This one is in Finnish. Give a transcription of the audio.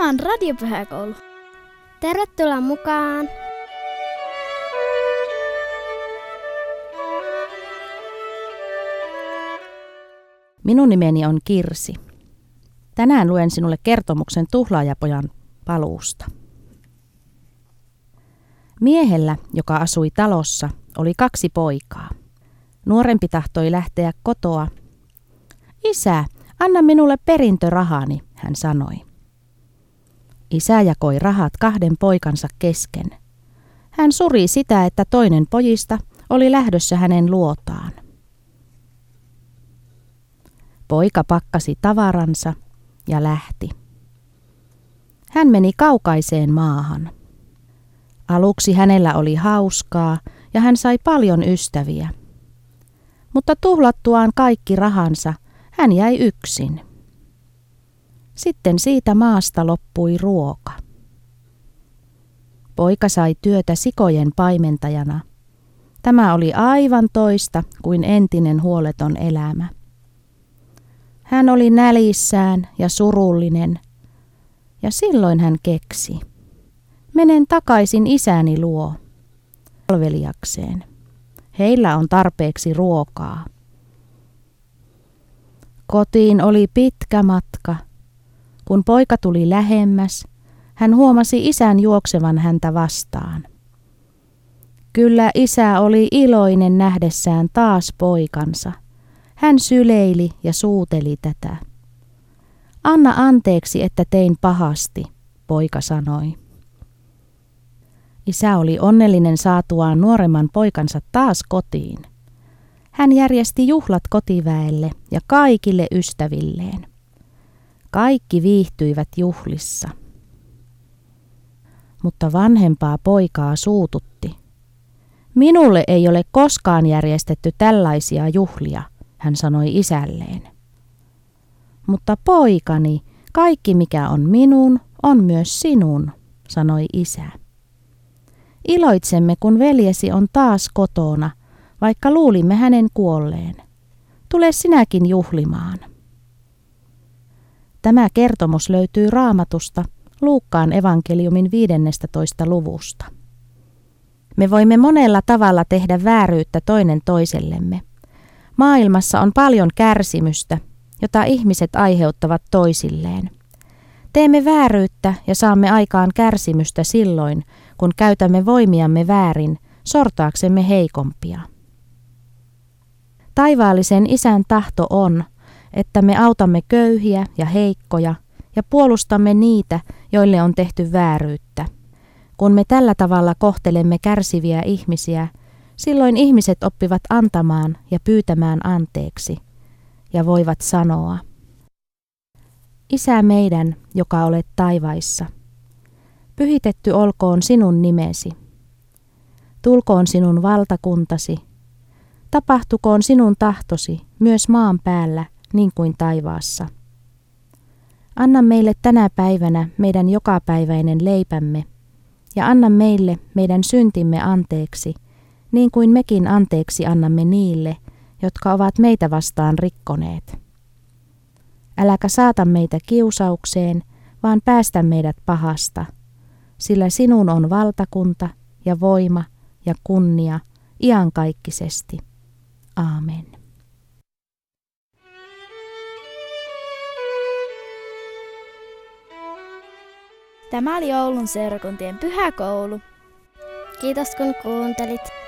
Tämä on Radiopyhäkoulu. Tervetuloa mukaan! Minun nimeni on Kirsi. Tänään luen sinulle kertomuksen tuhlaajapojan paluusta. Miehellä, joka asui talossa, oli 2 poikaa. Nuorempi tahtoi lähteä kotoa. Isä, anna minulle perintörahani, hän sanoi. Isä jakoi rahat 2 poikansa kesken. Hän suri sitä, että toinen pojista oli lähdössä hänen luotaan. Poika pakkasi tavaransa ja lähti. Hän meni kaukaiseen maahan. Aluksi hänellä oli hauskaa ja hän sai paljon ystäviä. Mutta tuhlattuaan kaikki rahansa, hän jäi yksin. Sitten siitä maasta loppui ruoka. Poika sai työtä sikojen paimentajana. Tämä oli aivan toista kuin entinen huoleton elämä. Hän oli nälissään ja surullinen, ja silloin hän keksi. Menen takaisin isäni luo palvelijakseen. Heillä on tarpeeksi ruokaa. Kotiin oli pitkä matka. Kun poika tuli lähemmäs, hän huomasi isän juoksevan häntä vastaan. Kyllä isä oli iloinen nähdessään taas poikansa. Hän syleili ja suuteli tätä. Anna anteeksi, että tein pahasti, poika sanoi. Isä oli onnellinen saatuaan nuoremman poikansa taas kotiin. Hän järjesti juhlat kotiväelle ja kaikille ystävilleen. Kaikki viihtyivät juhlissa. Mutta vanhempaa poikaa suututti. Minulle ei ole koskaan järjestetty tällaisia juhlia, hän sanoi isälleen. Mutta poikani, kaikki mikä on minun, on myös sinun, sanoi isä. Iloitsemme, kun veljesi on taas kotona, vaikka luulimme hänen kuolleen. Tule sinäkin juhlimaan. Tämä kertomus löytyy Raamatusta Luukkaan evankeliumin 15. luvusta. Me voimme monella tavalla tehdä vääryyttä toinen toisellemme. Maailmassa on paljon kärsimystä, jota ihmiset aiheuttavat toisilleen. Teemme vääryyttä ja saamme aikaan kärsimystä silloin, kun käytämme voimiamme väärin, sortaaksemme heikompia. Taivaallisen Isän tahto on, että me autamme köyhiä ja heikkoja ja puolustamme niitä, joille on tehty vääryyttä. Kun me tällä tavalla kohtelemme kärsiviä ihmisiä, silloin ihmiset oppivat antamaan ja pyytämään anteeksi ja voivat sanoa: Isä meidän, joka olet taivaissa, pyhitetty olkoon sinun nimesi. Tulkoon sinun valtakuntasi. Tapahtukoon sinun tahtosi myös maan päällä niin kuin taivaassa. Anna meille tänä päivänä meidän jokapäiväinen leipämme ja anna meille meidän syntimme anteeksi, niin kuin mekin anteeksi annamme niille, jotka ovat meitä vastaan rikkoneet. Äläkä saata meitä kiusaukseen, vaan päästä meidät pahasta, sillä sinun on valtakunta ja voima ja kunnia iankaikkisesti. Aamen. Tämä oli Oulun seurakuntien pyhäkoulu. Kiitos kun kuuntelit.